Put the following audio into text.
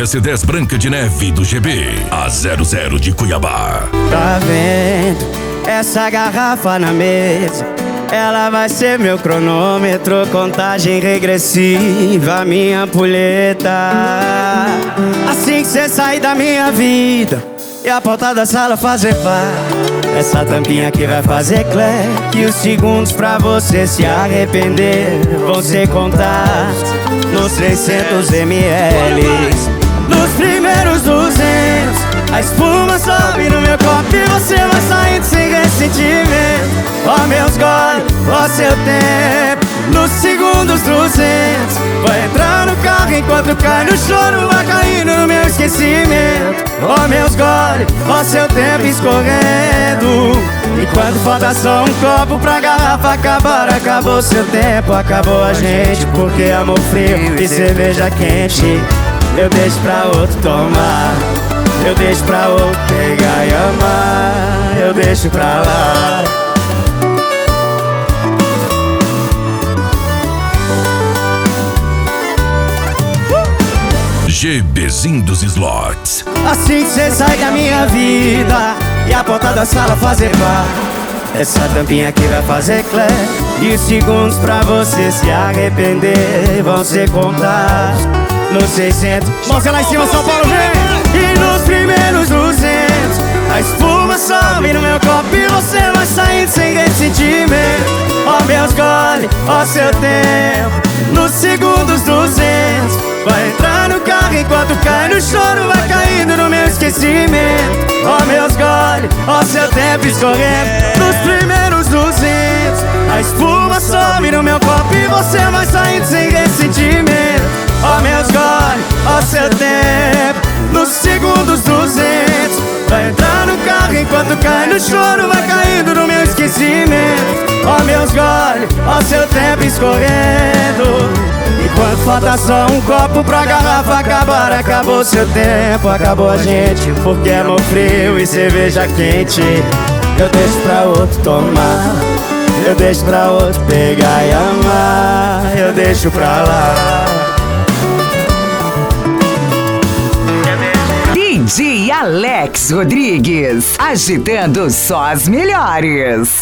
S10 Branca de Neve do GB, a 00 de Cuiabá. Tá vendo essa garrafa na mesa? Ela vai ser meu cronômetro, contagem regressiva, minha ampulheta. Assim que cê sair da minha vida e a porta da sala fazer pá, essa tampinha aqui vai fazer clack. E os segundos pra você se arrepender vão ser contados nos 600 ml. Nos primeiros 200, a espuma sobe no meu copo e você vai saindo sem ressentimento. Ó meus goles, ó seu tempo. Nos segundos 200, vai entrar no carro enquanto cai no choro, vai caindo no meu esquecimento. Ó meus goles, ó seu tempo escorrendo. Enquanto falta só um copo pra garrafa acabar, acabou seu tempo, acabou a gente. Porque amor frio e cerveja quente eu deixo pra outro tomar, eu deixo pra outro pegar e amar, eu deixo pra lá. GBzinho dos slots. Assim que cê sai da minha vida e a porta da sala fazer pá, essa tampinha aqui vai fazer clack. E os segundos pra você se arrepender vão ser contados nos 600. Mãozinha lá em cima, São Paulo, vem! E nos primeiros 200, a espuma sobe no meu copo e você vai saindo sem ressentimento. Ó meus goles, ó seu tempo. Nos segundos 200, vai entrar no carro enquanto cai no choro, vai caindo no meu esquecimento. Ó meus goles, ó seu tempo escorrendo. Nos primeiros 200, a espuma sobe no meu copo e você vai saindo sem ressentimento. Ó meus goles, ó seu tempo. Nos segundos 200, vai entrar no carro enquanto cai no choro, vai caindo no meu esquecimento. Ó meus goles, ó seu tempo escorrendo. Enquanto falta só um copo pra garrafa acabar, acabou seu tempo, acabou a gente. Porque amor frio e cerveja quente eu deixo pra outro tomar, eu deixo pra outro pegar e amar, eu deixo pra lá. DJ Alex Rodrigues, agitando só as melhores.